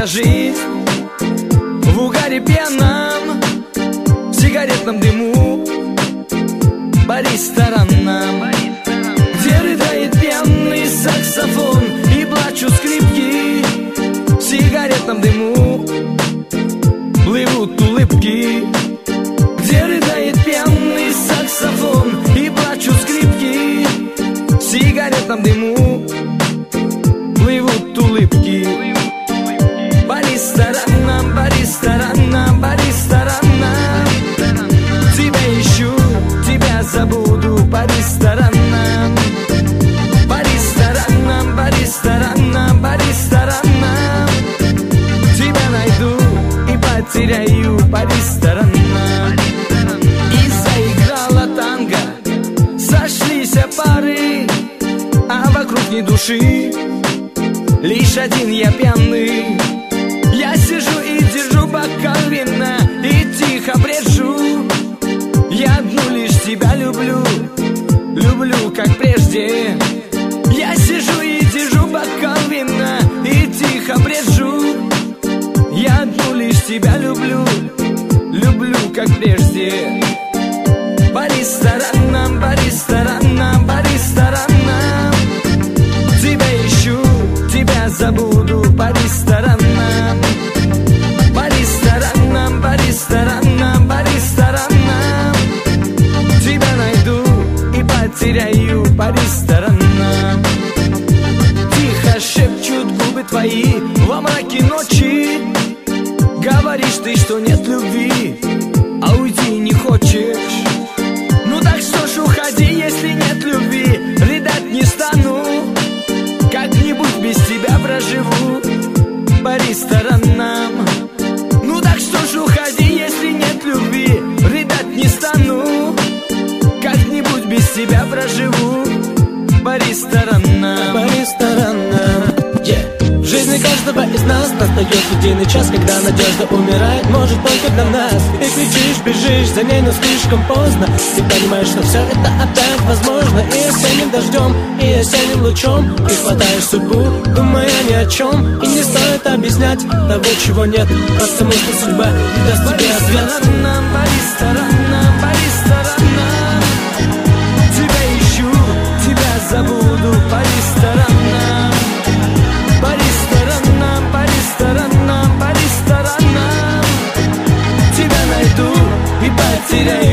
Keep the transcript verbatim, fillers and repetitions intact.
вся жизнь в угаре пьяном, в сигаретном дыму по ресторанам, где рыдает пьяный саксофон и плачут скрипки. В сигаретном дыму плывут улыбки, где рыдает пьяный саксофон и плачут скрипки. В сигаретном дыму плывут улыбки. По ресторанам, по ресторанам, по ресторанам тебя ищу, тебя забуду. По ресторанам, по ресторанам, по ресторанам, по ресторанам тебя найду и потеряю. По ресторанам. И заиграла танго, сошлись пары, а вокруг ни души, лишь один я пьяный. Я сижу и держу бокал вина и тихо брежу. Я одну лишь тебя люблю, люблю как прежде. Я сижу и держу бокал вина и тихо брежу. Я одну лишь тебя люблю, люблю как прежде. По ресторанам, по ресторанам, по ресторанам тебя ищу, тебя забуду. По ресторанам, по ресторанам, по ресторанам, по ресторанам тебя найду и потеряю. По ресторанам. Тихо шепчут губы твои во мраке ночи. Говоришь ты, что нет любви, а уйти не хочешь. Ну так что ж, уходи, если нет любви. Рыдать не стану, как-нибудь без тебя проживу. По ресторанам. Ну так что ж, уходи, если нет любви. Рыдать не стану, как-нибудь без тебя проживу. По ресторанам. По ресторанам, yeah. В жизни каждого из нас настает единый час, когда надежда умирает, может только для нас. И кричишь, бежишь за ней, но слишком поздно. Ты понимаешь, что все это опять возможно. И осенним дождем, и осенним лучом ты хватаешь судьбу, думая ни о чем. И не стоит объяснять того, чего нет, потому что судьба не даст тебе ответ. По ресторанам, по ресторанам тебя ищу, тебя забуду. По ресторанам, по ресторанам, по ресторанам, по ресторанам тебя найду и потеряю.